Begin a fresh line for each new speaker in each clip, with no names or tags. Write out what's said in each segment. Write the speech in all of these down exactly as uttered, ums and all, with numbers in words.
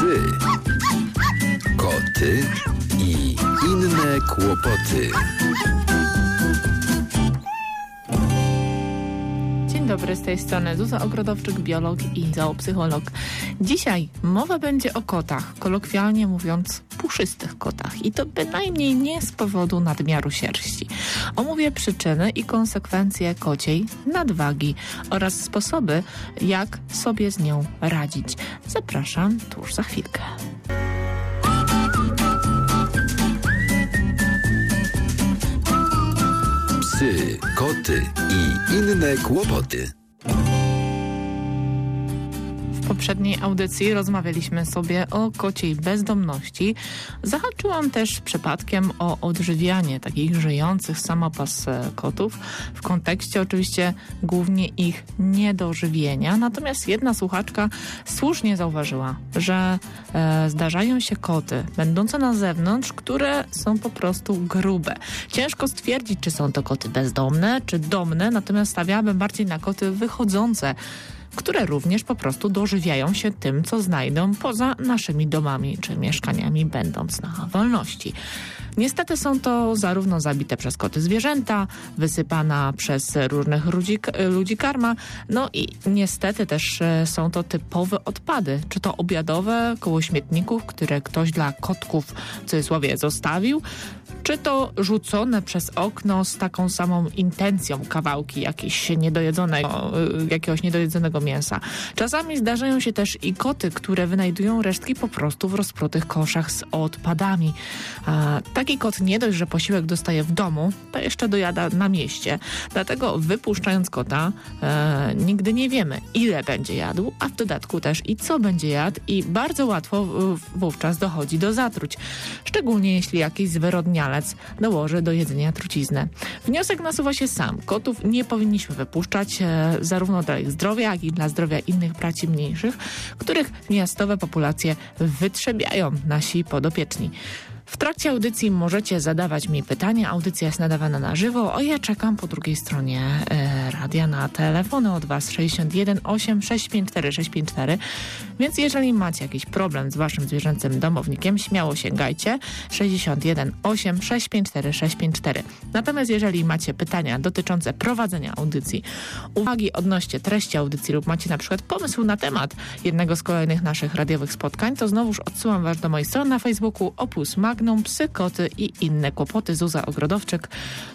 Psy, koty i inne kłopoty.
Dzień dobry, z tej strony Zuza Ogrodowczyk, biolog i zoopsycholog. Dzisiaj mowa będzie o kotach, kolokwialnie mówiąc puszystych kotach. I to bynajmniej nie z powodu nadmiaru sierści. Omówię przyczyny i konsekwencje kociej nadwagi oraz sposoby, jak sobie z nią radzić. Zapraszam tuż za chwilkę.
Psy, koty i inne kłopoty.
W poprzedniej audycji rozmawialiśmy sobie o kociej bezdomności. Zahaczyłam też przypadkiem o odżywianie takich żyjących samopas kotów, w kontekście oczywiście głównie ich niedożywienia. Natomiast jedna słuchaczka słusznie zauważyła, że e, zdarzają się koty będące na zewnątrz, które są po prostu grube. Ciężko stwierdzić, czy są to koty bezdomne, czy domne, natomiast stawiałabym bardziej na koty wychodzące, które również po prostu dożywiają się tym, co znajdą poza naszymi domami czy mieszkaniami, będąc na wolności. Niestety są to zarówno zabite przez koty zwierzęta, wysypana przez różnych ludzi, ludzi karma, no i niestety też są to typowe odpady, czy to obiadowe koło śmietników, które ktoś dla kotków w cudzysłowie zostawił, czy to rzucone przez okno z taką samą intencją kawałki jakiegoś niedojedzonego, jakiegoś niedojedzonego mięsa. Czasami zdarzają się też i koty, które wynajdują resztki po prostu w rozprutych koszach z odpadami. A, taki kot nie dość, że posiłek dostaje w domu, to jeszcze dojada na mieście. Dlatego wypuszczając kota e, nigdy nie wiemy, ile będzie jadł, a w dodatku też i co będzie jadł i bardzo łatwo w, wówczas dochodzi do zatruć. Szczególnie jeśli jakiś zwyrodnialec dołoży do jedzenia truciznę. Wniosek nasuwa się sam. Kotów nie powinniśmy wypuszczać e, zarówno dla ich zdrowia, jak i dla zdrowia innych braci mniejszych, których miastowe populacje wytrzebiają nasi podopieczni. W trakcie audycji możecie zadawać mi pytania. Audycja jest nadawana na żywo, a ja czekam po drugiej stronie e, radia na telefony od Was sześćdziesiąt jeden osiem sześć pięć cztery sześć pięć cztery. Więc jeżeli macie jakiś problem z Waszym zwierzęcym domownikiem, śmiało sięgajcie sześćdziesiąt jeden osiem sześć pięć cztery sześć pięć cztery. Natomiast jeżeli macie pytania dotyczące prowadzenia audycji, uwagi odnośnie treści audycji lub macie na przykład pomysł na temat jednego z kolejnych naszych radiowych spotkań, to znowuż odsyłam Was do mojej strony na Facebooku Opus Magnum, Psy, koty i inne kłopoty. Zuza Ogrodowczyk.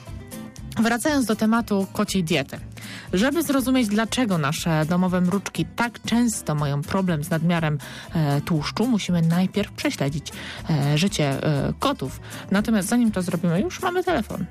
Wracając do tematu kociej diety. Żeby zrozumieć, dlaczego nasze domowe mruczki tak często mają problem z nadmiarem e, tłuszczu, musimy najpierw prześledzić e, życie e, kotów. Natomiast zanim to zrobimy, już mamy telefon.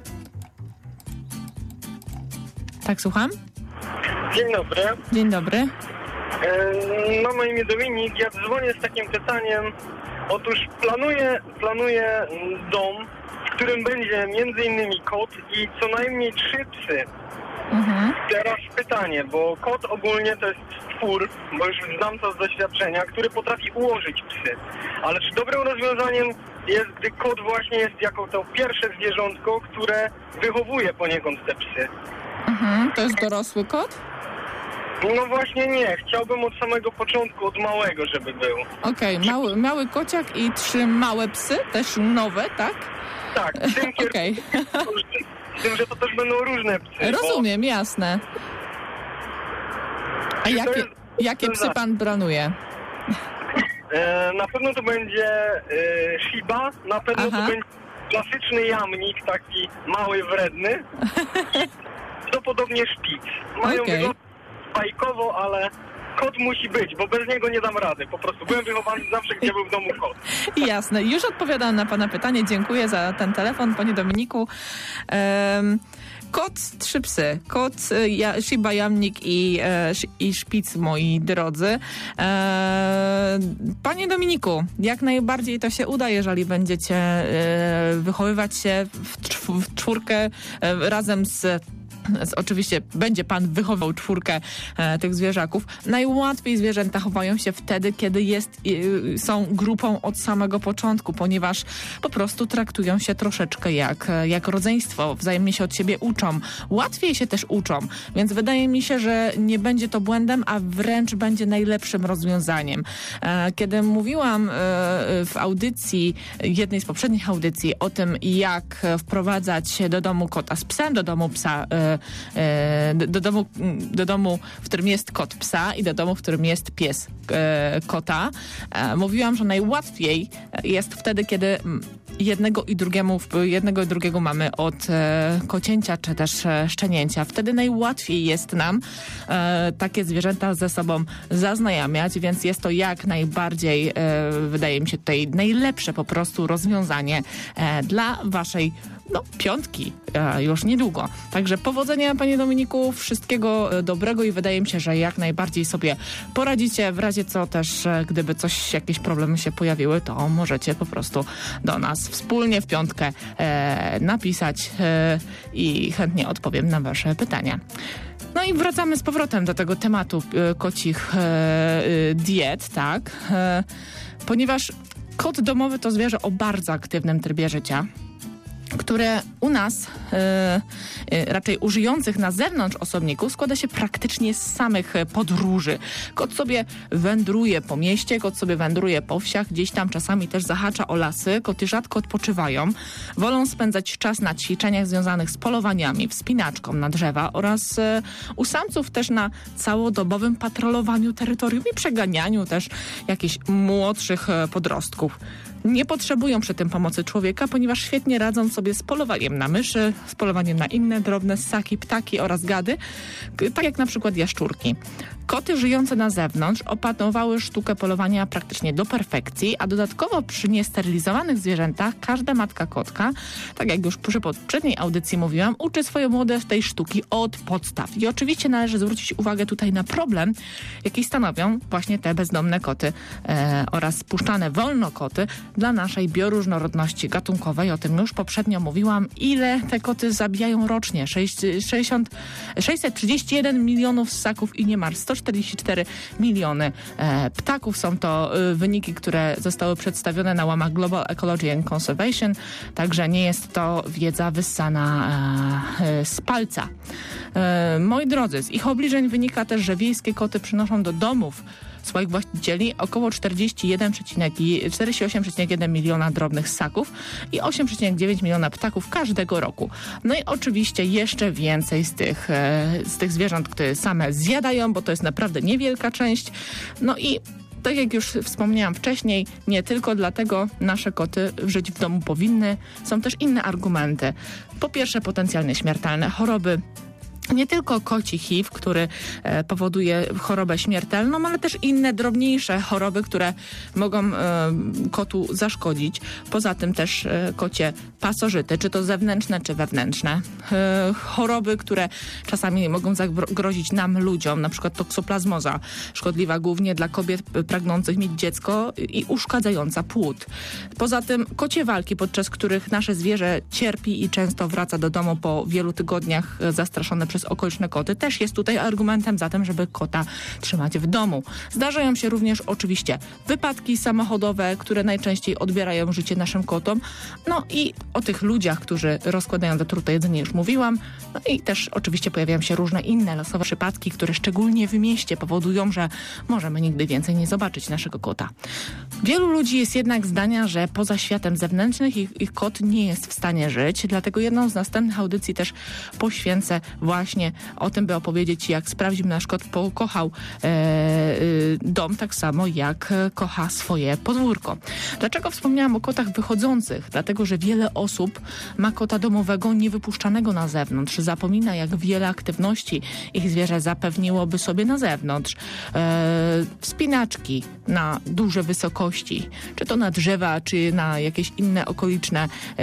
Tak, słucham?
Dzień dobry.
Dzień dobry.
E, no, na imię Dominik. Ja dzwonię z takim pytaniem. Otóż planuję, planuję dom, w którym będzie między innymi kot i co najmniej trzy psy. Mhm. Teraz pytanie, bo kot ogólnie to jest stwór, bo już znam to z doświadczenia, który potrafi ułożyć psy. Ale czy dobrym rozwiązaniem jest, gdy kot właśnie jest jako to pierwsze zwierzątko, które wychowuje poniekąd te psy?
Mhm. To jest dorosły kot?
No właśnie nie. Chciałbym od samego początku, od małego, żeby był.
Okej, okay. mały, mały kociak i trzy małe psy, też nowe, tak?
Tak, w tym kierunku.
Okay.
Z tym, że to też będą różne psy.
Rozumiem, bo... jasne. A jakie,
jest...
jakie psy pan planuje?
E, na pewno to będzie e, Shiba, na pewno Aha. to będzie klasyczny jamnik, taki mały, wredny. To podobnie szpic. Mają
okay.
wygląd bajkowo, ale kot musi być, bo bez niego nie dam rady. Po prostu byłem wychowany zawsze, gdzie był w domu kot.
Jasne. Już odpowiadam na pana pytanie. Dziękuję za ten telefon, panie Dominiku. Um, kot, trzy psy. Kot, ja, Shiba, jamnik i, e, i szpic, moi drodzy. E, panie Dominiku, jak najbardziej to się uda, jeżeli będziecie e, wychowywać się w, w czwórkę e, razem z oczywiście będzie pan wychował czwórkę e, tych zwierzaków. Najłatwiej zwierzęta chowają się wtedy, kiedy jest, e, są grupą od samego początku, ponieważ po prostu traktują się troszeczkę jak, jak rodzeństwo, wzajemnie się od siebie uczą. Łatwiej się też uczą, więc wydaje mi się, że nie będzie to błędem, a wręcz będzie najlepszym rozwiązaniem. E, kiedy mówiłam e, w audycji, jednej z poprzednich audycji o tym, jak wprowadzać do domu kota z psem, do domu psa e, Do, do, domu, do domu, w którym jest kot psa i do domu, w którym jest pies e, kota. E, mówiłam, że najłatwiej jest wtedy, kiedy jednego i drugiemu, jednego i drugiego mamy od e, kocięcia czy też e, szczenięcia. Wtedy najłatwiej jest nam e, takie zwierzęta ze sobą zaznajamiać, więc jest to jak najbardziej, e, wydaje mi się tutaj, najlepsze po prostu rozwiązanie e, dla waszej no, piątki e, już niedługo. Także powodzenia, panie Dominiku, wszystkiego e, dobrego i wydaje mi się, że jak najbardziej sobie poradzicie. W razie co też, e, gdyby coś, jakieś problemy się pojawiły, to możecie po prostu do nas wspólnie w piątkę e, napisać e, i chętnie odpowiem na wasze pytania. No i wracamy z powrotem do tego tematu e, kocich e, diet, tak? E, ponieważ kot domowy to zwierzę o bardzo aktywnym trybie życia, które u nas, e, e, raczej u żyjących na zewnątrz osobników, składa się praktycznie z samych podróży. Kot sobie wędruje po mieście, kot sobie wędruje po wsiach, gdzieś tam czasami też zahacza o lasy. Koty rzadko odpoczywają. Wolą spędzać czas na ćwiczeniach związanych z polowaniami, wspinaczką na drzewa oraz e, u samców też na całodobowym patrolowaniu terytorium i przeganianiu też jakichś młodszych e, podrostków. Nie potrzebują przy tym pomocy człowieka, ponieważ świetnie radzą sobie z polowaniem na myszy, z polowaniem na inne drobne ssaki, ptaki oraz gady, tak jak na przykład jaszczurki. Koty żyjące na zewnątrz opanowały sztukę polowania praktycznie do perfekcji, a dodatkowo przy niesterylizowanych zwierzętach każda matka kotka, tak jak już przy poprzedniej audycji mówiłam, uczy swoje młode tej sztuki od podstaw. I oczywiście należy zwrócić uwagę tutaj na problem, jaki stanowią właśnie te bezdomne koty e, oraz spuszczane wolno koty dla naszej bioróżnorodności gatunkowej. O tym już poprzednio mówiłam. Ile te koty zabijają rocznie? sześćset trzydzieści jeden milionów ssaków i niemal sto czterdzieści cztery miliony e, ptaków. Są to e, wyniki, które zostały przedstawione na łamach Global Ecology and Conservation, także nie jest to wiedza wyssana e, e, z palca. E, moi drodzy, z ich obliczeń wynika też, że wiejskie koty przynoszą do domów swoich właścicieli około czterdzieści osiem przecinek jeden miliona drobnych ssaków i osiem przecinek dziewięć miliona ptaków każdego roku. No i oczywiście jeszcze więcej z tych, z tych zwierząt, które same zjadają, bo to jest naprawdę niewielka część. No i tak jak już wspomniałam wcześniej, nie tylko dlatego nasze koty żyć w domu powinny. Są też inne argumenty. Po pierwsze, potencjalnie śmiertelne choroby. Nie tylko koci H I V, który e, powoduje chorobę śmiertelną, ale też inne drobniejsze choroby, które mogą e, kotu zaszkodzić. Poza tym też e, kocie pasożyty, czy to zewnętrzne, czy wewnętrzne. E, choroby, które czasami mogą zagrozić nam, ludziom, na przykład toksoplazmoza, szkodliwa głównie dla kobiet pragnących mieć dziecko i uszkadzająca płód. Poza tym kocie walki, podczas których nasze zwierzę cierpi i często wraca do domu po wielu tygodniach zastraszone przez okoliczne koty, też jest tutaj argumentem za tym, żeby kota trzymać w domu. Zdarzają się również oczywiście wypadki samochodowe, które najczęściej odbierają życie naszym kotom. No i o tych ludziach, którzy rozkładają zatrute jedzenie, już mówiłam. No i też oczywiście pojawiają się różne inne losowe przypadki, które szczególnie w mieście powodują, że możemy nigdy więcej nie zobaczyć naszego kota. Wielu ludzi jest jednak zdania, że poza światem zewnętrznym ich, ich kot nie jest w stanie żyć, dlatego jedną z następnych audycji też poświęcę właśnie o tym, by opowiedzieć, jak sprawdził nasz kot pokochał e, e, dom tak samo, jak kocha swoje podwórko. Dlaczego wspomniałam o kotach wychodzących? Dlatego, że wiele osób ma kota domowego niewypuszczanego na zewnątrz. Zapomina, jak wiele aktywności ich zwierzę zapewniłoby sobie na zewnątrz. E, wspinaczki na duże wysokości, czy to na drzewa, czy na jakieś inne okoliczne e,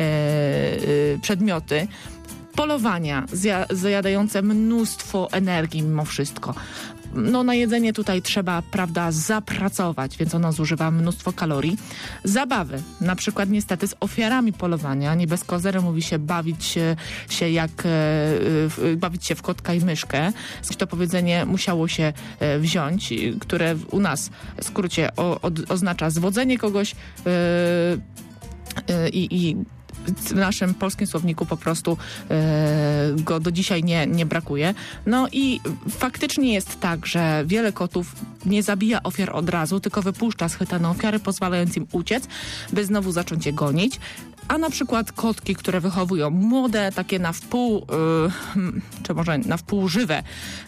e, przedmioty. Polowania zja- zjadające mnóstwo energii mimo wszystko. no na jedzenie tutaj trzeba, prawda, zapracować, więc ono zużywa mnóstwo kalorii. Zabawy, na przykład niestety z ofiarami polowania, nie bez kozery mówi się bawić się, się jak e, bawić się w kotka i myszkę. To powiedzenie musiało się e, wziąć, które u nas w skrócie o, o, oznacza zwodzenie kogoś e, e, i w naszym polskim słowniku po prostu e, go do dzisiaj nie, nie brakuje. No i faktycznie jest tak, że wiele kotów nie zabija ofiar od razu, tylko wypuszcza schwytane ofiary, pozwalając im uciec, by znowu zacząć je gonić. A na przykład kotki, które wychowują młode, takie na wpół, yy, czy może na wpół żywe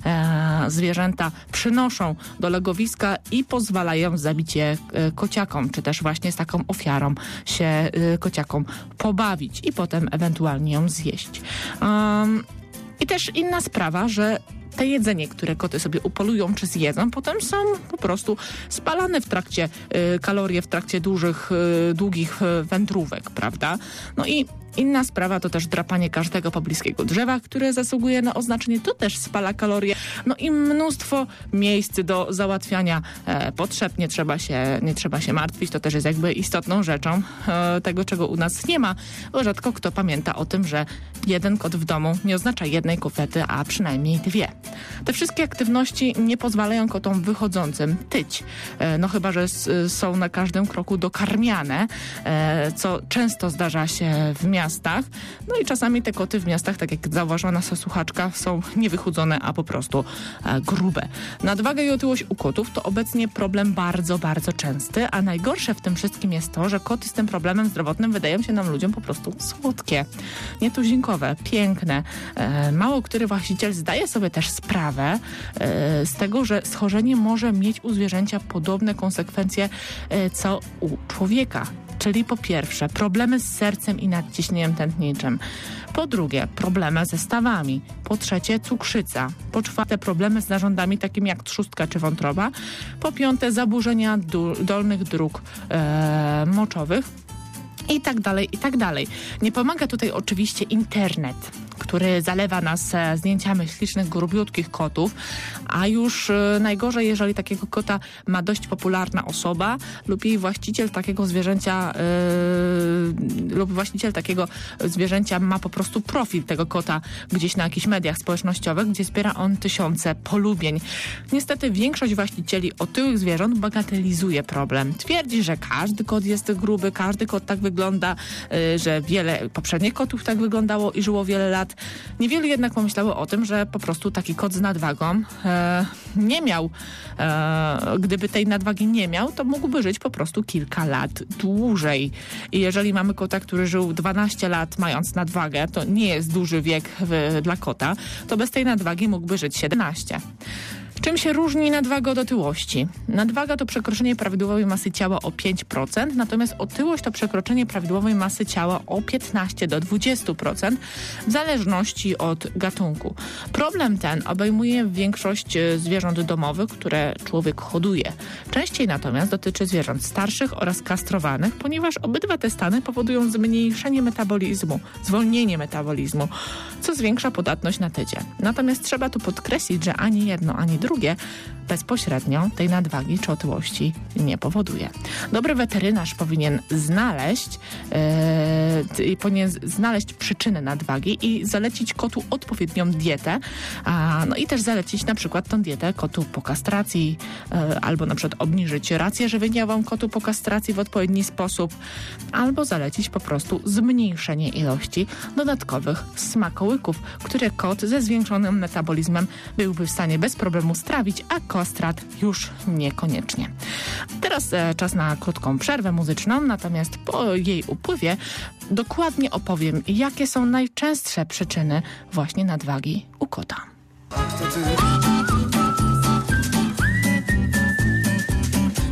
e, zwierzęta, przynoszą do legowiska i pozwalają zabić je e, kociakom, czy też właśnie z taką ofiarą się e, kociakom pobawić i potem ewentualnie ją zjeść. Um, I też inna sprawa, że te jedzenie, które koty sobie upolują czy zjedzą, potem są po prostu spalane w trakcie y, kalorie, w trakcie dużych, y, długich y, wędrówek, prawda? No i inna sprawa to też drapanie każdego pobliskiego drzewa, które zasługuje na oznaczenie, to też spala kalorie. No i mnóstwo miejsc do załatwiania e, potrzeb. Nie trzeba się, nie trzeba się martwić, to też jest jakby istotną rzeczą e, tego, czego u nas nie ma, bo rzadko kto pamięta o tym, że jeden kot w domu nie oznacza jednej kuwety, a przynajmniej dwie. Te wszystkie aktywności nie pozwalają kotom wychodzącym tyć. E, no chyba, że s, są na każdym kroku dokarmiane, e, co często zdarza się w miastach. miastach. No i czasami te koty w miastach, tak jak zauważyła nasza słuchaczka, są niewychudzone, a po prostu e, grube. Nadwaga i otyłość u kotów to obecnie problem bardzo, bardzo częsty, a najgorsze w tym wszystkim jest to, że koty z tym problemem zdrowotnym wydają się nam ludziom po prostu słodkie, nietuzinkowe, piękne. E, mało który właściciel zdaje sobie też sprawę e, z tego, że schorzenie może mieć u zwierzęcia podobne konsekwencje e, co u człowieka. Czyli po pierwsze problemy z sercem i nadciśnieniem tętniczym. Po drugie problemy ze stawami. Po trzecie cukrzyca. Po czwarte problemy z narządami takimi jak trzustka czy wątroba. Po piąte zaburzenia du- dolnych dróg e, moczowych. I tak dalej, i tak dalej. Nie pomaga tutaj oczywiście internet, który zalewa nas zdjęciami ślicznych, grubiutkich kotów, a już e, najgorzej, jeżeli takiego kota ma dość popularna osoba lub jej właściciel takiego zwierzęcia e, lub właściciel takiego zwierzęcia ma po prostu profil tego kota gdzieś na jakichś mediach społecznościowych, gdzie zbiera on tysiące polubień. Niestety większość właścicieli otyłych zwierząt bagatelizuje problem. Twierdzi, że każdy kot jest gruby, każdy kot tak wygląda, e, że wiele poprzednich kotów tak wyglądało i żyło wiele lat. Niewielu jednak pomyślało o tym, że po prostu taki kot z nadwagą e, nie miał, e, gdyby tej nadwagi nie miał, to mógłby żyć po prostu kilka lat dłużej. I jeżeli mamy kota, który żył dwanaście lat mając nadwagę, to nie jest duży wiek w, dla kota, to bez tej nadwagi mógłby żyć siedemnaście. Czym się różni nadwaga od otyłości? Nadwaga to przekroczenie prawidłowej masy ciała o pięć procent, natomiast otyłość to przekroczenie prawidłowej masy ciała o piętnaście do dwudziestu procent w zależności od gatunku. Problem ten obejmuje większość zwierząt domowych, które człowiek hoduje. Częściej natomiast dotyczy zwierząt starszych oraz kastrowanych, ponieważ obydwa te stany powodują zmniejszenie metabolizmu, zwolnienie metabolizmu, co zwiększa podatność na tycie. Natomiast trzeba tu podkreślić, że ani jedno, ani drugie drugie bezpośrednio tej nadwagi czy otyłości nie powoduje. Dobry weterynarz powinien znaleźć yy, powinien znaleźć przyczynę nadwagi i zalecić kotu odpowiednią dietę, a, no i też zalecić na przykład tą dietę kotu po kastracji yy, albo na przykład obniżyć rację żywieniową kotu po kastracji w odpowiedni sposób, albo zalecić po prostu zmniejszenie ilości dodatkowych smakołyków, które kot ze zwiększonym metabolizmem byłby w stanie bez problemu strawić, a kostrat już niekoniecznie. Teraz e, czas na krótką przerwę muzyczną, natomiast po jej upływie dokładnie opowiem, jakie są najczęstsze przyczyny właśnie nadwagi u kota.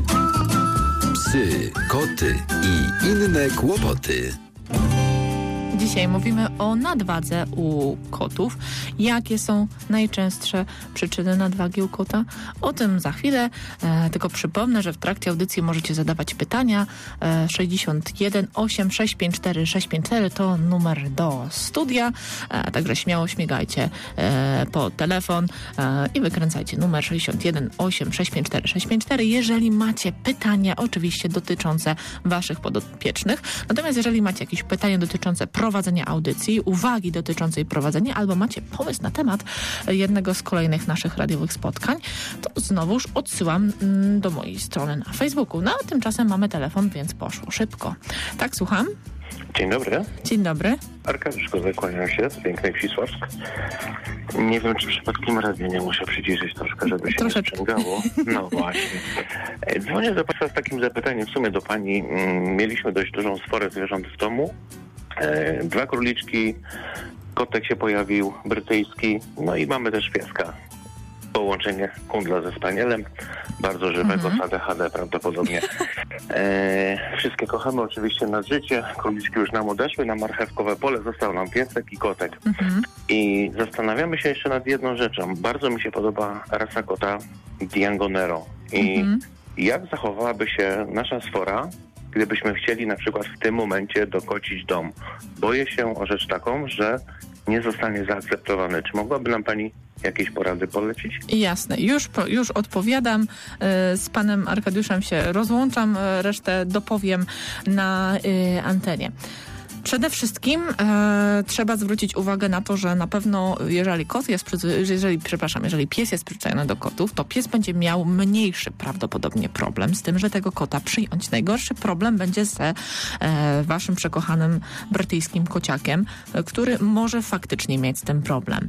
Psy, koty i inne kłopoty.
Dzisiaj mówimy o nadwadze u kotów. Jakie są najczęstsze przyczyny nadwagi u kota? O tym za chwilę. E, tylko przypomnę, że w trakcie audycji możecie zadawać pytania. E, sześćdziesiąt jeden osiem sześć pięć cztery sześć pięć cztery to numer do studia. E, także śmiało śmigajcie e, po telefon e, i wykręcajcie numer sześćdziesiąt jeden osiem sześć pięć cztery sześć pięć cztery, jeżeli macie pytania oczywiście dotyczące waszych podopiecznych. Natomiast jeżeli macie jakieś pytanie dotyczące prowadzenia audycji, uwagi dotyczącej prowadzenia, albo macie pomysł na temat jednego z kolejnych naszych radiowych spotkań, to znowuż odsyłam do mojej strony na Facebooku. No a tymczasem mamy telefon, więc poszło szybko. Tak, słucham?
Dzień dobry.
Dzień dobry.
Arkadiusz Kozak, kłaniam się z pięknej Wsi Sławsk. Nie wiem, czy przypadkiem radio nie muszę przyciszyć troszkę, żeby się Troszeczkę. nie sprzęgało. No właśnie. Dzwonię do Państwa z takim zapytaniem, w sumie do Pani. Mieliśmy dość dużą sforę zwierząt w domu. Dwa króliczki, kotek się pojawił, brytyjski, no i mamy też pieska. Połączenie kundla ze spanielem, bardzo żywego, mhm. H D prawdopodobnie. E, wszystkie kochamy oczywiście nad życie. Króliczki już nam odeszły na marchewkowe pole, został nam piesek i kotek. Mhm. I zastanawiamy się jeszcze nad jedną rzeczą. Bardzo mi się podoba rasa kota Diangonero. I mhm. jak zachowałaby się nasza sfora, gdybyśmy chcieli na przykład w tym momencie dokocić dom? Boję się o rzecz taką, że nie zostanie zaakceptowany. Czy mogłaby nam Pani jakieś porady polecić?
Jasne. Już, już odpowiadam. Z panem Arkadiuszem się rozłączam. Resztę dopowiem na y, antenie. Przede wszystkim e, trzeba zwrócić uwagę na to, że na pewno jeżeli kot jest, jeżeli, przepraszam, jeżeli pies jest przyzwyczajony do kotów, to pies będzie miał mniejszy prawdopodobnie problem z tym, że tego kota przyjąć. Najgorszy problem będzie ze e, waszym przekochanym brytyjskim kociakiem, który może faktycznie mieć z tym problem.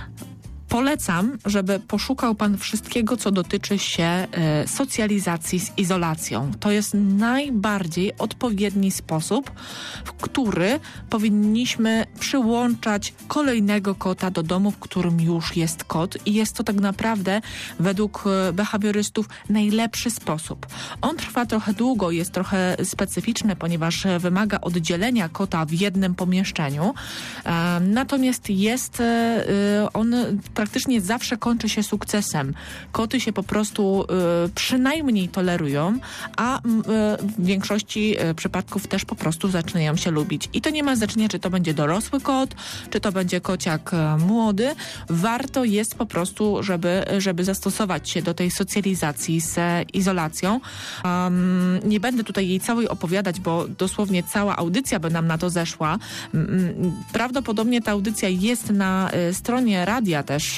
Polecam, żeby poszukał pan wszystkiego, co dotyczy się e, socjalizacji z izolacją. To jest najbardziej odpowiedni sposób, w który powinniśmy przyłączać kolejnego kota do domu, w którym już jest kot. I jest to tak naprawdę według behawiorystów najlepszy sposób. On trwa trochę długo, jest trochę specyficzny, ponieważ wymaga oddzielenia kota w jednym pomieszczeniu. E, natomiast jest e, on praktycznie zawsze kończy się sukcesem. Koty się po prostu y, przynajmniej tolerują, a y, w większości y, przypadków też po prostu zaczynają się lubić. I to nie ma znaczenia, czy to będzie dorosły kot, czy to będzie kociak y, młody. Warto jest po prostu, żeby, żeby zastosować się do tej socjalizacji z e, izolacją. Um, nie będę tutaj jej całej opowiadać, bo dosłownie cała audycja by nam na to zeszła. Um, prawdopodobnie ta audycja jest na y, stronie radia też,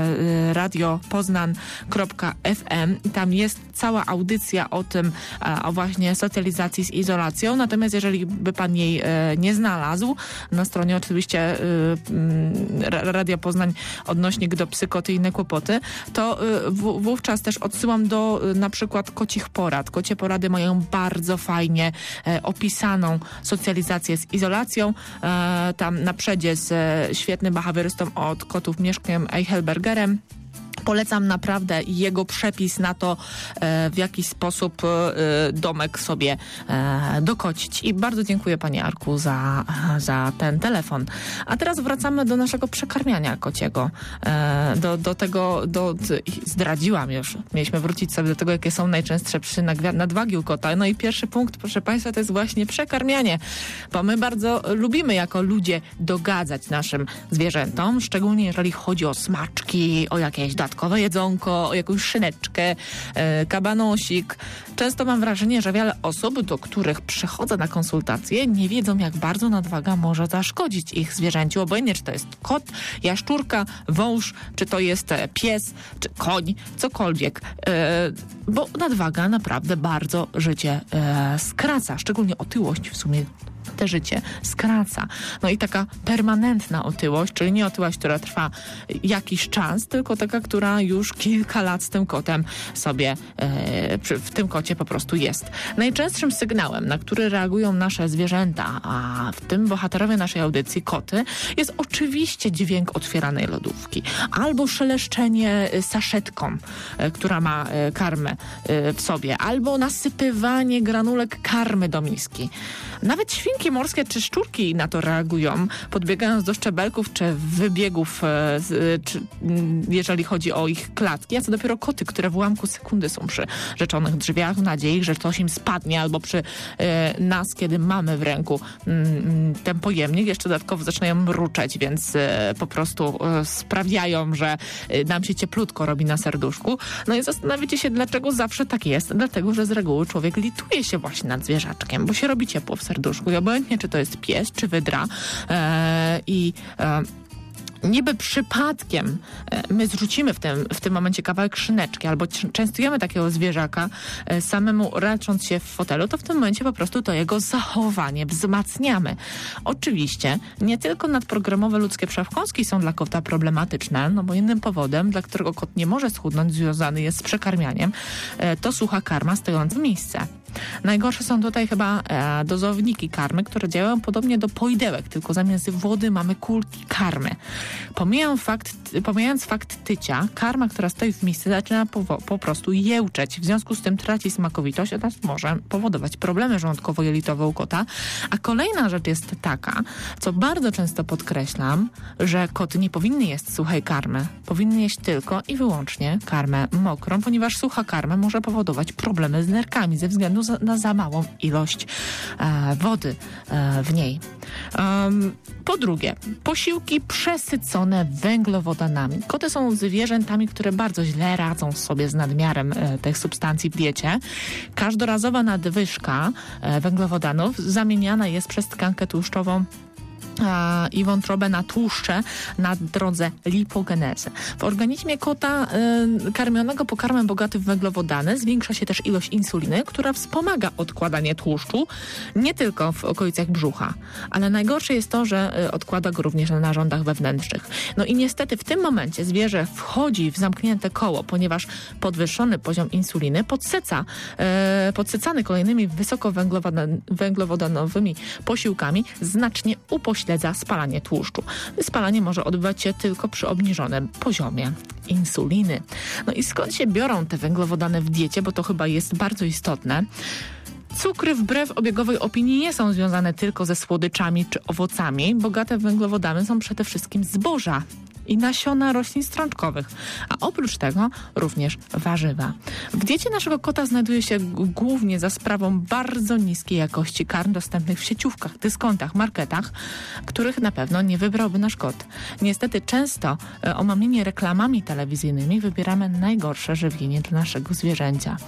radio poznan kropka f m i tam jest cała audycja o tym, o właśnie socjalizacji z izolacją. Natomiast jeżeli by pan jej nie znalazł, na stronie oczywiście Radia Poznań odnośnik do psy, koty i inne kłopoty, to w, wówczas też odsyłam do na przykład kocich porad. Kocie porady mają bardzo fajnie opisaną socjalizację z izolacją. Tam na przedzie z świetnym behawiorystą od kotów Mieszkiem Eichelbergerem. Polecam naprawdę jego przepis na to, e, w jaki sposób e, domek sobie e, dokocić. I bardzo dziękuję Panie Arku za, za ten telefon. A teraz wracamy do naszego przekarmiania kociego. E, do, do tego, do, zdradziłam już. Mieliśmy wrócić sobie do tego, jakie są najczęstsze przyczyny nadwagi u kota. No i pierwszy punkt, proszę Państwa, to jest właśnie przekarmianie. Bo my bardzo lubimy jako ludzie dogadzać naszym zwierzętom, szczególnie jeżeli chodzi o smaczki, o jakieś dodatkowe jedzonko, o jakąś szyneczkę, e, kabanosik. Często mam wrażenie, że wiele osób, do których przychodzę na konsultacje, nie wiedzą, jak bardzo nadwaga może zaszkodzić ich zwierzęciu. Obojętnie, czy to jest kot, jaszczurka, wąż, czy to jest pies, czy koń, cokolwiek. E, bo nadwaga naprawdę bardzo życie e, skraca. Szczególnie otyłość w sumie te życie skraca. No i taka permanentna otyłość, czyli nie otyłość, która trwa jakiś czas, tylko taka, która która już kilka lat z tym kotem sobie e, przy, w tym kocie po prostu jest. Najczęstszym sygnałem, na który reagują nasze zwierzęta, a w tym bohaterowie naszej audycji, koty, jest oczywiście dźwięk otwieranej lodówki albo szeleszczenie saszetką, e, która ma e, karmę e, w sobie, albo nasypywanie granulek karmy do miski. Nawet świnki morskie czy szczurki na to reagują, podbiegając do szczebelków czy wybiegów, e, z, czy, jeżeli chodzi o ich klatki, a co dopiero koty, które w ułamku sekundy są przy rzeczonych drzwiach w nadziei, że coś im spadnie, albo przy e, nas, kiedy mamy w ręku m, ten pojemnik, jeszcze dodatkowo zaczynają mruczeć, więc e, po prostu e, sprawiają, że e, nam się cieplutko robi na serduszku. No i zastanawiacie się, dlaczego zawsze tak jest. Dlatego, że z reguły człowiek lituje się właśnie nad zwierzaczkiem, bo się robi ciepło w serduszku i obojętnie, czy to jest pies, czy wydra e, i e, niby przypadkiem my zrzucimy w tym, w tym momencie kawałek szyneczki albo częstujemy takiego zwierzaka samemu racząc się w fotelu, to w tym momencie po prostu to jego zachowanie wzmacniamy. Oczywiście nie tylko nadprogramowe ludzkie przekąski są dla kota problematyczne, no bo innym powodem, dla którego kot nie może schudnąć, związany jest z przekarmianiem, to sucha karma stojąca w miejsce. Najgorsze są tutaj chyba e, dozowniki karmy, które działają podobnie do poidełek, tylko zamiast wody mamy kulki karmy. Pomijam fakt, pomijając fakt tycia, karma, która stoi w miejscu, zaczyna po, po prostu jełczeć. W związku z tym traci smakowitość oraz może powodować problemy żołądkowo-jelitowe u kota. A kolejna rzecz jest taka, co bardzo często podkreślam, że koty nie powinny jeść suchej karmy. Powinny jeść tylko i wyłącznie karmę mokrą, ponieważ sucha karma może powodować problemy z nerkami ze względu za, na za małą ilość e, wody e, w niej. Um, po drugie, posiłki przesycone węglowodanami. Koty są zwierzętami, które bardzo źle radzą sobie z nadmiarem e, tych substancji w diecie. Każdorazowa nadwyżka e, węglowodanów zamieniana jest przez tkankę tłuszczową i wątrobę na tłuszcze na drodze lipogenezy. W organizmie kota y, karmionego pokarmem bogatym w węglowodany zwiększa się też ilość insuliny, która wspomaga odkładanie tłuszczu nie tylko w okolicach brzucha, ale najgorsze jest to, że y, odkłada go również na narządach wewnętrznych. No i niestety w tym momencie zwierzę wchodzi w zamknięte koło, ponieważ podwyższony poziom insuliny podsyca, y, podsycany kolejnymi wysokowęglowodanowymi posiłkami znacznie upośledza spalanie tłuszczu. Spalanie może odbywać się tylko przy obniżonym poziomie insuliny. No i skąd się biorą te węglowodany w diecie, bo to chyba jest bardzo istotne. Cukry wbrew obiegowej opinii nie są związane tylko ze słodyczami czy owocami. Bogate w węglowodany są przede wszystkim zboża i nasiona roślin strączkowych, a oprócz tego również warzywa. W diecie naszego kota znajduje się głównie za sprawą bardzo niskiej jakości karm dostępnych w sieciówkach, dyskontach, marketach, których na pewno nie wybrałby nasz kot. Niestety często e, omamieni reklamami telewizyjnymi wybieramy najgorsze żywienie dla naszego zwierzęcia.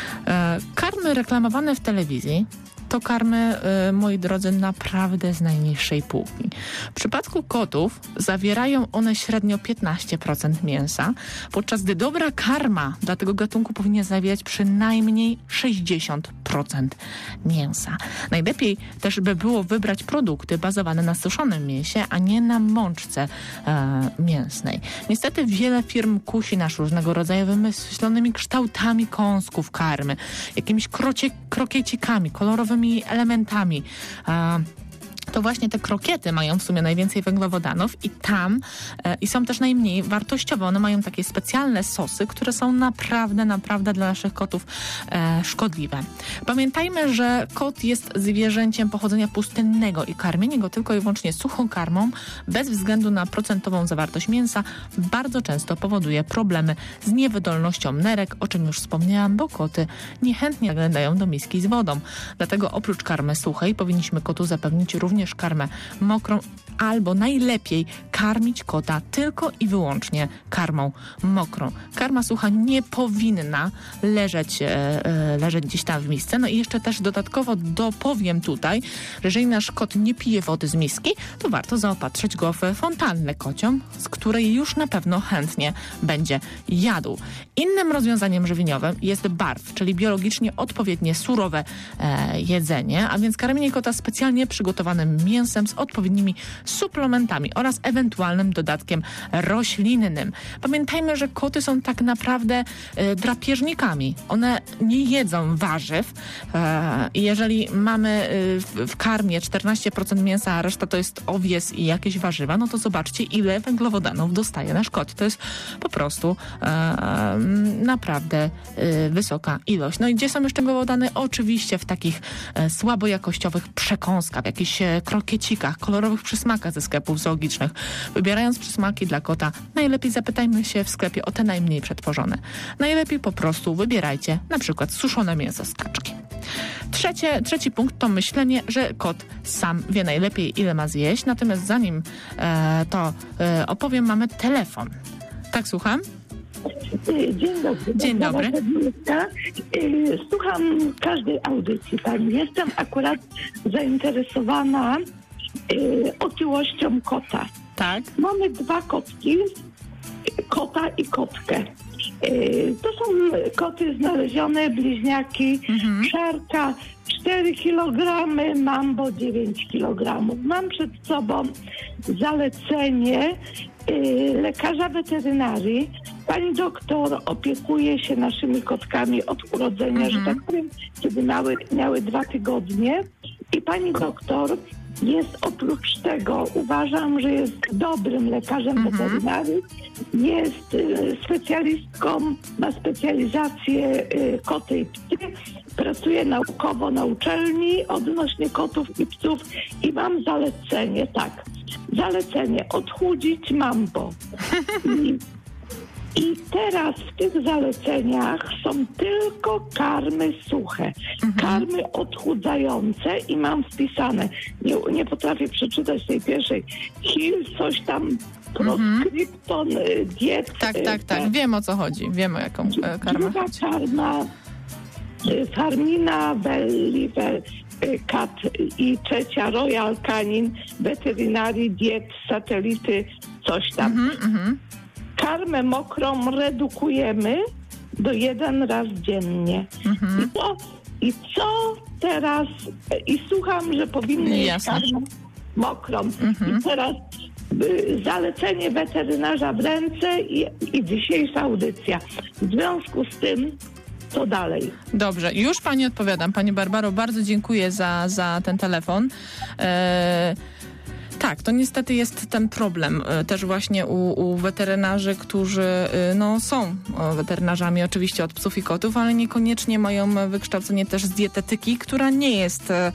E, karmy reklamowane w telewizji to karmy, y, moi drodzy, naprawdę z najniższej półki. W przypadku kotów zawierają one średnio piętnaście procent mięsa, podczas gdy dobra karma dla tego gatunku powinna zawierać przynajmniej sześćdziesiąt procent mięsa. Najlepiej też by było wybrać produkty bazowane na suszonym mięsie, a nie na mączce e, mięsnej. Niestety wiele firm kusi nas różnego rodzaju wymyślonymi kształtami kąsków karmy, jakimiś krocie, krokiecikami, kolorowymi elementami. A to właśnie te krokiety mają w sumie najwięcej węglowodanów i tam e, i są też najmniej wartościowe. One mają takie specjalne sosy, które są naprawdę, naprawdę dla naszych kotów e, szkodliwe. Pamiętajmy, że kot jest zwierzęciem pochodzenia pustynnego i karmienie go tylko i wyłącznie suchą karmą, bez względu na procentową zawartość mięsa, bardzo często powoduje problemy z niewydolnością nerek, o czym już wspomniałam, bo koty niechętnie zaglądają do miski z wodą. Dlatego oprócz karmy suchej powinniśmy kotu zapewnić również karmę mokrą, albo najlepiej karmić kota tylko i wyłącznie karmą mokrą. Karma sucha nie powinna leżeć, e, leżeć gdzieś tam w misce. No i jeszcze też dodatkowo dopowiem tutaj, że jeżeli nasz kot nie pije wody z miski, to warto zaopatrzyć go w fontannę kocią, z której już na pewno chętnie będzie jadł. Innym rozwiązaniem żywieniowym jest barw, czyli biologicznie odpowiednie surowe e, jedzenie, a więc karmienie kota specjalnie przygotowanym mięsem z odpowiednimi z suplementami oraz ewentualnym dodatkiem roślinnym. Pamiętajmy, że koty są tak naprawdę e, drapieżnikami. One nie jedzą warzyw e, i jeżeli mamy e, w, w karmie czternaście procent mięsa, a reszta to jest owiec i jakieś warzywa, no to zobaczcie, ile węglowodanów dostaje nasz kot. To jest po prostu e, naprawdę e, wysoka ilość. No i gdzie są jeszcze węglowodany? Oczywiście w takich e, słabojakościowych przekąskach, w jakichś e, krokiecikach, kolorowych przysmakach ze sklepów zoologicznych. Wybierając przysmaki dla kota, najlepiej zapytajmy się w sklepie o te najmniej przetworzone. Najlepiej po prostu wybierajcie na przykład suszone mięso z kaczki. Trzecie, trzeci punkt to myślenie, że kot sam wie najlepiej, ile ma zjeść. Natomiast zanim e, to e, opowiem, mamy telefon. Tak, słucham?
Dzień dobry.
Dzień dobry.
Słucham każdej audycji pani. Jestem akurat zainteresowana otyłością kota.
Tak.
Mamy dwa kotki, kota i kotkę. To są koty znalezione, bliźniaki, mhm. Szarka cztery kilogramy, Mambo dziewięć kilogramów. Mam przed sobą zalecenie lekarza weterynarii. Pani doktor opiekuje się naszymi kotkami od urodzenia, mhm. że tak powiem, kiedy miały, miały dwa tygodnie. I pani doktor jest oprócz tego, uważam, że jest dobrym lekarzem mhm. weterynarii. Jest y, specjalistką, ma specjalizację y, koty i psy. Pracuje naukowo na uczelni odnośnie kotów i psów i mam zalecenie, tak. Zalecenie odchudzić Mambo. I, I teraz w tych zaleceniach są tylko karmy suche, mhm. karmy odchudzające i mam wpisane, nie, nie potrafię przeczytać tej pierwszej, Hill, coś tam, Proscripton, mhm. diet.
Tak, tak, tak, wiem o co chodzi, wiem o jaką karmę.
Druga karma, Farmina, Belliver, Cat i trzecia Royal Canin, Veterinary Diet, Satelity, coś tam. Mhm, mhm. Karmę mokrą redukujemy do jeden raz dziennie. Mhm. I, to, I co teraz? I słucham, że powinny jeść karmę mokrą. Mhm. I teraz y, zalecenie weterynarza w ręce i, i dzisiejsza audycja. W związku z tym to dalej.
Dobrze, już pani odpowiadam. Pani Barbaro, bardzo dziękuję za, za ten telefon. E- Tak, to niestety jest ten problem też właśnie u, u weterynarzy, którzy no, są weterynarzami oczywiście od psów i kotów, ale niekoniecznie mają wykształcenie też z dietetyki, która nie jest e,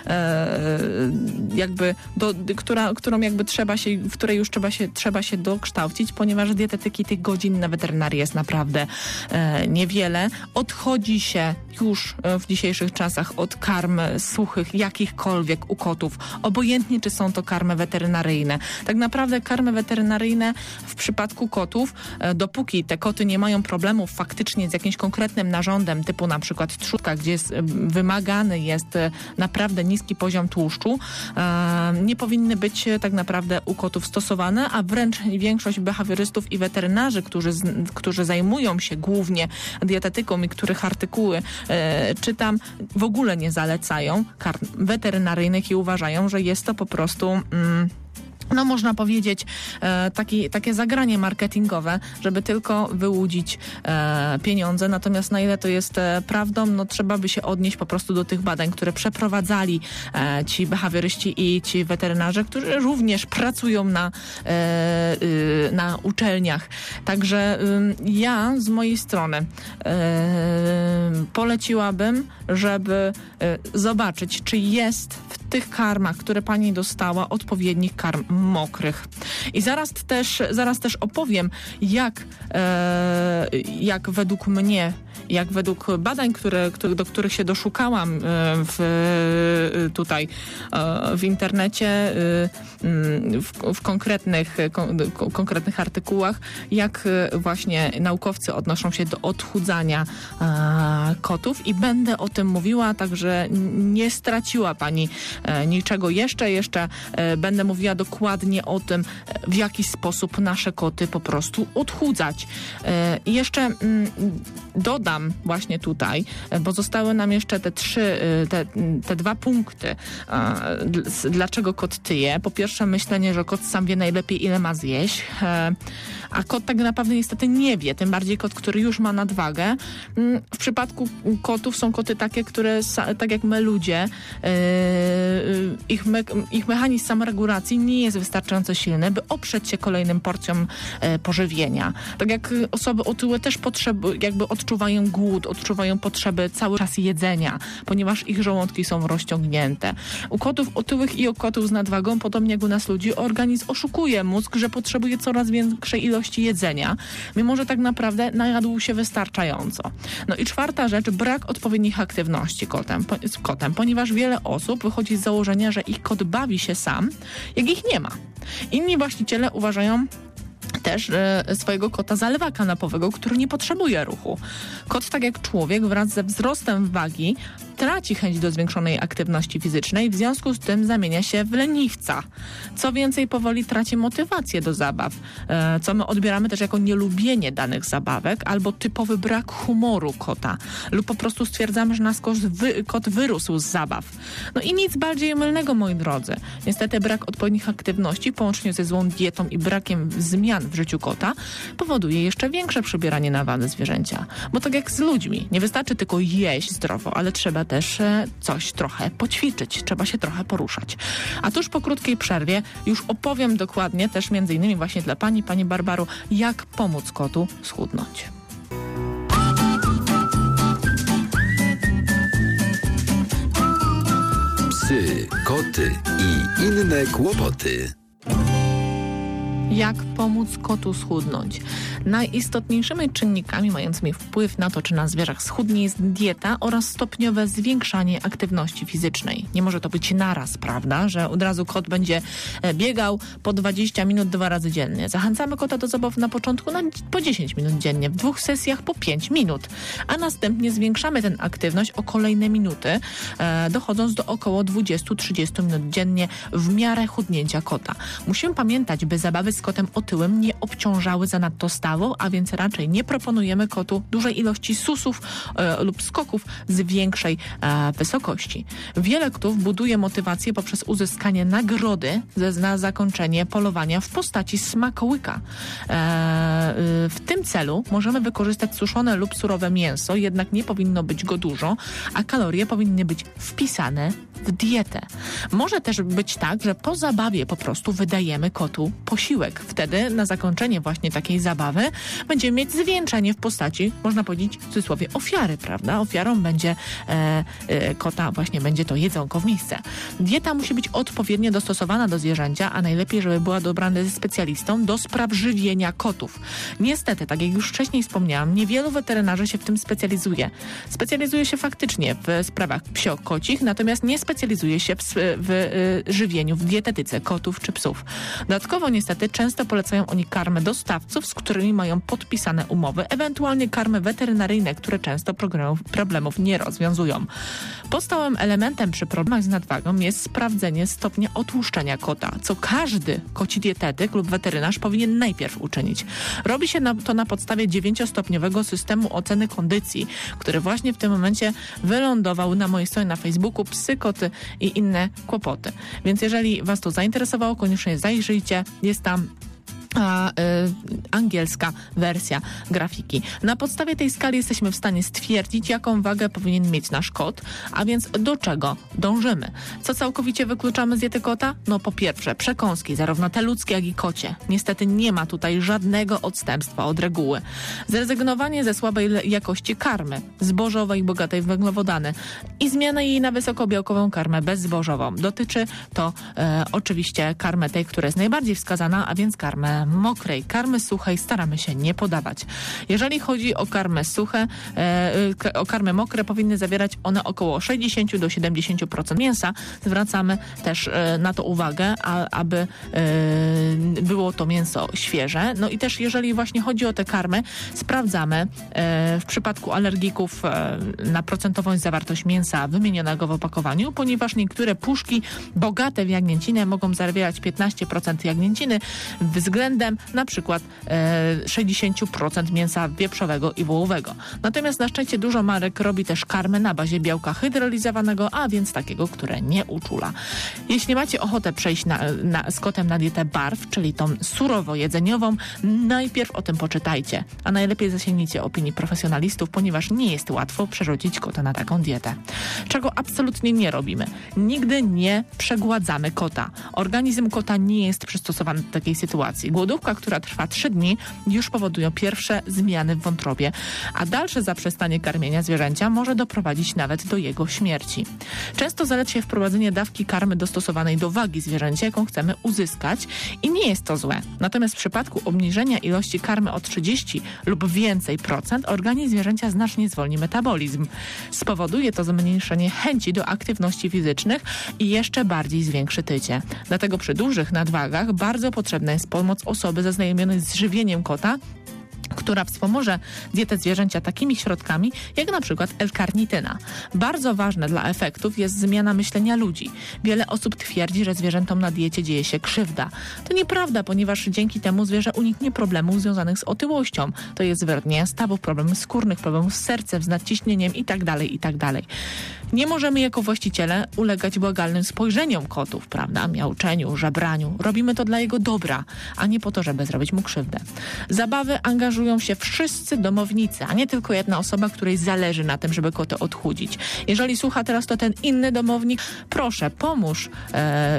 jakby, do, która, którą jakby trzeba się, w której już trzeba się, trzeba się dokształcić, ponieważ dietetyki tych godzin na weterynarii jest naprawdę e, niewiele. Odchodzi się już w dzisiejszych czasach od karm suchych, jakichkolwiek u kotów, obojętnie czy są to karmy weterynaryjne. Tak naprawdę karmy weterynaryjne w przypadku kotów, dopóki te koty nie mają problemów faktycznie z jakimś konkretnym narządem, typu na przykład trzustka, gdzie jest, wymagany jest naprawdę niski poziom tłuszczu, nie powinny być tak naprawdę u kotów stosowane, a wręcz większość behawiorystów i weterynarzy, którzy, którzy zajmują się głównie dietetyką i których artykuły e, czytam, w ogóle nie zalecają karm weterynaryjnych i uważają, że jest to po prostu mm, no można powiedzieć e, taki, takie zagranie marketingowe, żeby tylko wyłudzić e, pieniądze. Natomiast na ile to jest e, prawdą, no trzeba by się odnieść po prostu do tych badań, które przeprowadzali e, ci behawioryści i ci weterynarze, którzy również pracują na, e, y, na uczelniach. Także y, ja z mojej strony y, poleciłabym, żeby y, zobaczyć, czy jest w tych karmach, które pani dostała, odpowiednich karm mokrych. I zaraz też, zaraz też opowiem, jak, e, jak według mnie, jak według badań, które, które, do których się doszukałam w, tutaj w internecie, w, w konkretnych, kon, konkretnych artykułach, jak właśnie naukowcy odnoszą się do odchudzania kotów i będę o tym mówiła, także nie straciła pani niczego jeszcze. Jeszcze będę mówiła dokładnie o tym, w jaki sposób nasze koty po prostu odchudzać. I jeszcze dodam, dodam właśnie tutaj, bo zostały nam jeszcze te trzy, te, te dwa punkty, dlaczego kot tyje. Po pierwsze myślenie, że kot sam wie najlepiej, ile ma zjeść, a kot tak naprawdę niestety nie wie, tym bardziej kot, który już ma nadwagę. W przypadku kotów są koty takie, które tak jak my ludzie, ich, me, ich mechanizm samoregulacji nie jest wystarczająco silny, by oprzeć się kolejnym porcjom pożywienia. Tak jak osoby otyłe też potrzeby, jakby odczuwają głód, odczuwają potrzeby cały czas jedzenia, ponieważ ich żołądki są rozciągnięte. U kotów otyłych i u kotów z nadwagą, podobnie jak u nas ludzi, organizm oszukuje mózg, że potrzebuje coraz większej ilości jedzenia, mimo że tak naprawdę najadł się wystarczająco. No i czwarta rzecz, brak odpowiednich aktywności kotem, po, z kotem, ponieważ wiele osób wychodzi z założenia, że ich kot bawi się sam, jak ich nie ma. Inni właściciele uważają też e, swojego kota za lwa kanapowego, który nie potrzebuje ruchu. Kot, tak jak człowiek, wraz ze wzrostem wagi traci chęć do zwiększonej aktywności fizycznej, w związku z tym zamienia się w leniwca. Co więcej, powoli traci motywację do zabaw, e, co my odbieramy też jako nielubienie danych zabawek albo typowy brak humoru kota. Lub po prostu stwierdzamy, że nasz kot, wy, kot wyrósł z zabaw. No i nic bardziej mylnego, moi drodzy. Niestety brak odpowiednich aktywności, połącznie ze złą dietą i brakiem zmian w życiu kota, powoduje jeszcze większe przybieranie na wady zwierzęcia. Bo tak jak z ludźmi, nie wystarczy tylko jeść zdrowo, ale trzeba też coś trochę poćwiczyć, trzeba się trochę poruszać. A tuż po krótkiej przerwie już opowiem dokładnie też między innymi właśnie dla pani, pani Barbaro, jak pomóc kotu schudnąć.
Psy, koty i inne kłopoty.
Jak pomóc kotu schudnąć? Najistotniejszymi czynnikami mającymi wpływ na to, czy na zwierzach schudnie, jest dieta oraz stopniowe zwiększanie aktywności fizycznej. Nie może to być naraz, prawda? Że od razu kot będzie biegał po dwadzieścia minut dwa razy dziennie. Zachęcamy kota do zabaw na początku na, po dziesięć minut dziennie, w dwóch sesjach po pięć minut, a następnie zwiększamy tę aktywność o kolejne minuty, e, dochodząc do około dwadzieścia do trzydziestu minut dziennie w miarę chudnięcia kota. Musimy pamiętać, by zabawy z kotem otyłym nie obciążały zanadto stawą, a więc raczej nie proponujemy kotu dużej ilości susów e, lub skoków z większej e, wysokości. Wiele kotów buduje motywację poprzez uzyskanie nagrody ze, na zakończenie polowania w postaci smakołyka. E, e, w tym celu możemy wykorzystać suszone lub surowe mięso, jednak nie powinno być go dużo, a kalorie powinny być wpisane w dietę. Może też być tak, że po zabawie po prostu wydajemy kotu posiłek. Wtedy na zakończenie właśnie takiej zabawy będziemy mieć zwieńczenie w postaci, można powiedzieć w cudzysłowie, ofiary, prawda? Ofiarą będzie e, e, kota, właśnie będzie to jedzonko w miejsce. Dieta musi być odpowiednio dostosowana do zwierzęcia, a najlepiej, żeby była dobrana ze specjalistą do spraw żywienia kotów. Niestety, tak jak już wcześniej wspomniałam, niewielu weterynarzy się w tym specjalizuje. Specjalizuje się faktycznie w sprawach psio-kocich, natomiast nie specjalizuje się w, w, w żywieniu, w dietetyce kotów czy psów. Dodatkowo niestety często polecają oni karmy dostawców, z którymi mają podpisane umowy, ewentualnie karmy weterynaryjne, które często problemów, problemów nie rozwiązują. Podstawowym elementem przy problemach z nadwagą jest sprawdzenie stopnia otłuszczenia kota, co każdy koci dietetyk lub weterynarz powinien najpierw uczynić. Robi się na, to na podstawie dziewięciostopniowego systemu oceny kondycji, który właśnie w tym momencie wylądował na mojej stronie na Facebooku Psy, koty i inne kłopoty. Więc jeżeli was to zainteresowało, koniecznie zajrzyjcie. Jest tam a, y, angielska wersja grafiki. Na podstawie tej skali jesteśmy w stanie stwierdzić, jaką wagę powinien mieć nasz kot, a więc do czego dążymy. Co całkowicie wykluczamy z diety kota? No po pierwsze, przekąski, zarówno te ludzkie, jak i kocie. Niestety nie ma tutaj żadnego odstępstwa od reguły. Zrezygnowanie ze słabej jakości karmy, zbożowej, bogatej w węglowodany i zmiana jej na wysokobiałkową karmę bezzbożową. Dotyczy to e, oczywiście karmy tej, która jest najbardziej wskazana, a więc karmę mokrej. Karmy suchej staramy się nie podawać. Jeżeli chodzi o karmę suche, e, o karmy mokre, powinny zawierać one około sześćdziesiąt do siedemdziesięciu procent mięsa. Zwracamy też e, na to uwagę, a, aby e, było to mięso świeże. No i też jeżeli właśnie chodzi o te karmy, sprawdzamy e, w przypadku alergików e, na procentową zawartość mięsa wymienionego w opakowaniu, ponieważ niektóre puszki bogate w jagnięcinę mogą zawierać piętnaście procent jagnięciny względem względem na przykład e, sześćdziesiąt procent mięsa wieprzowego i wołowego. Natomiast na szczęście dużo marek robi też karmy na bazie białka hydrolizowanego, a więc takiego, które nie uczula. Jeśli macie ochotę przejść na, na, z kotem na dietę barw, czyli tą surowo-jedzeniową, najpierw o tym poczytajcie, a najlepiej zasięgnijcie opinii profesjonalistów, ponieważ nie jest łatwo przerzucić kota na taką dietę. Czego absolutnie nie robimy. Nigdy nie przegładzamy kota. Organizm kota nie jest przystosowany do takiej sytuacji. Głodówka, która trwa trzy dni, już powodują pierwsze zmiany w wątrobie, a dalsze zaprzestanie karmienia zwierzęcia może doprowadzić nawet do jego śmierci. Często zaleca się wprowadzenie dawki karmy dostosowanej do wagi zwierzęcia, jaką chcemy uzyskać i nie jest to złe. Natomiast w przypadku obniżenia ilości karmy o trzydzieści lub więcej procent organizm zwierzęcia znacznie zwolni metabolizm. Spowoduje to zmniejszenie chęci do aktywności fizycznych i jeszcze bardziej zwiększy tycie. Dlatego przy dużych nadwagach bardzo potrzebna jest pomoc osoby zaznajomionej z żywieniem kota, która wspomoże dietę zwierzęcia takimi środkami, jak na przykład L-karnityna. Bardzo ważne dla efektów jest zmiana myślenia ludzi. Wiele osób twierdzi, że zwierzętom na diecie dzieje się krzywda. To nieprawda, ponieważ dzięki temu zwierzę uniknie problemów związanych z otyłością. To jest zwerdnienia stawów, problemów skórnych, problemów z sercem, z nadciśnieniem itd., itd. Nie możemy jako właściciele ulegać błagalnym spojrzeniom kotów, prawda? Miauczeniu, żebraniu. Robimy to dla jego dobra, a nie po to, żeby zrobić mu krzywdę. Zabawy angażują się wszyscy domownicy, a nie tylko jedna osoba, której zależy na tym, żeby koty odchudzić. Jeżeli słucha teraz to ten inny domownik, proszę, pomóż e,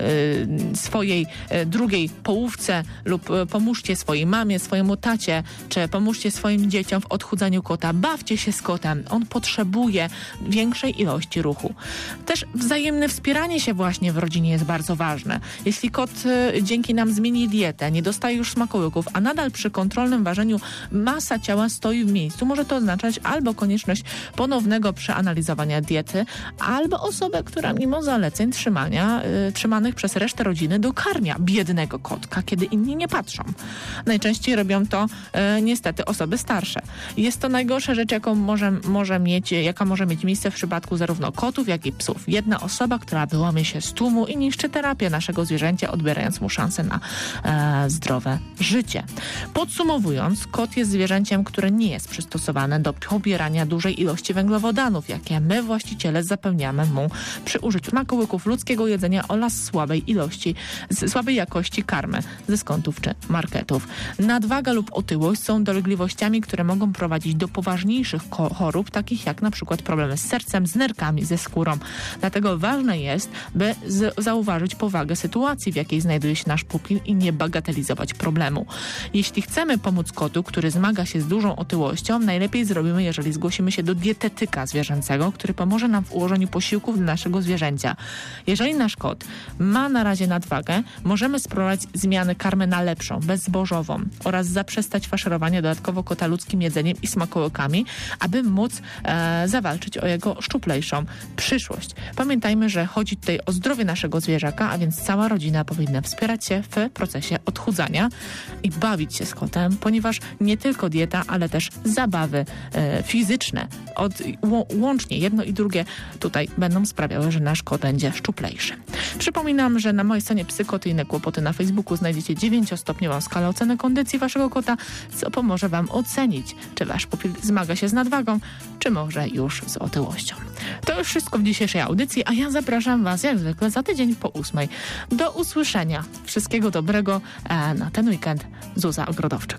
e, swojej e, drugiej połówce lub e, pomóżcie swojej mamie, swojemu tacie, czy pomóżcie swoim dzieciom w odchudzaniu kota. Bawcie się z kotem. On potrzebuje większej ilości ruchu. Też wzajemne wspieranie się właśnie w rodzinie jest bardzo ważne. Jeśli kot e, dzięki nam zmieni dietę, nie dostaje już smakołyków, a nadal przy kontrolnym ważeniu masa ciała stoi w miejscu, może to oznaczać albo konieczność ponownego przeanalizowania diety, albo osobę, która mimo zaleceń trzymania, y, trzymanych przez resztę rodziny dokarmia biednego kotka, kiedy inni nie patrzą. Najczęściej robią to y, niestety osoby starsze. Jest to najgorsza rzecz, jaką może, może mieć, jaka może mieć miejsce w przypadku zarówno kotów, jak i psów. Jedna osoba, która wyłamie się z tłumu i niszczy terapię naszego zwierzęcia, odbierając mu szansę na e, zdrowe życie. Podsumowując, kot jest zwierzęciem, które nie jest przystosowane do pobierania dużej ilości węglowodanów, jakie my, właściciele, zapewniamy mu przy użyciu smakołyków, ludzkiego jedzenia oraz słabej ilości, słabej jakości karmy ze skątów czy marketów. Nadwaga lub otyłość są dolegliwościami, które mogą prowadzić do poważniejszych chorób, takich jak na przykład problemy z sercem, z nerkami, ze skórą. Dlatego ważne jest, by z- zauważyć powagę sytuacji, w jakiej znajduje się nasz pupil i nie bagatelizować problemu. Jeśli chcemy pomóc kotu, który zmaga się z dużą otyłością, najlepiej zrobimy, jeżeli zgłosimy się do dietetyka zwierzęcego, który pomoże nam w ułożeniu posiłków dla naszego zwierzęcia. Jeżeli nasz kot ma na razie nadwagę, możemy spróbować zmiany karmy na lepszą, bezzbożową oraz zaprzestać faszerowania dodatkowo kota ludzkim jedzeniem i smakołykami, aby móc e, zawalczyć o jego szczuplejszą przyszłość. Pamiętajmy, że chodzi tutaj o zdrowie naszego zwierzaka, a więc cała rodzina powinna wspierać się w procesie odchudzania i bawić się z kotem, ponieważ nie tylko dieta, ale też zabawy e, fizyczne, od, ł- łącznie jedno i drugie tutaj będą sprawiały, że nasz kot będzie szczuplejszy. Przypominam, że na mojej stronie Psy, Koty i inne kłopoty na Facebooku znajdziecie dziewięciostopniową skalę oceny kondycji waszego kota, co pomoże wam ocenić, czy wasz pupil zmaga się z nadwagą, czy może już z otyłością. To już wszystko w dzisiejszej audycji, a ja zapraszam was jak zwykle za tydzień po ósmej. Do usłyszenia. Wszystkiego dobrego e, na ten weekend. Zuza Ogrodowczyk.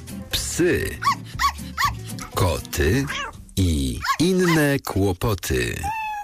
Psy, koty i inne kłopoty.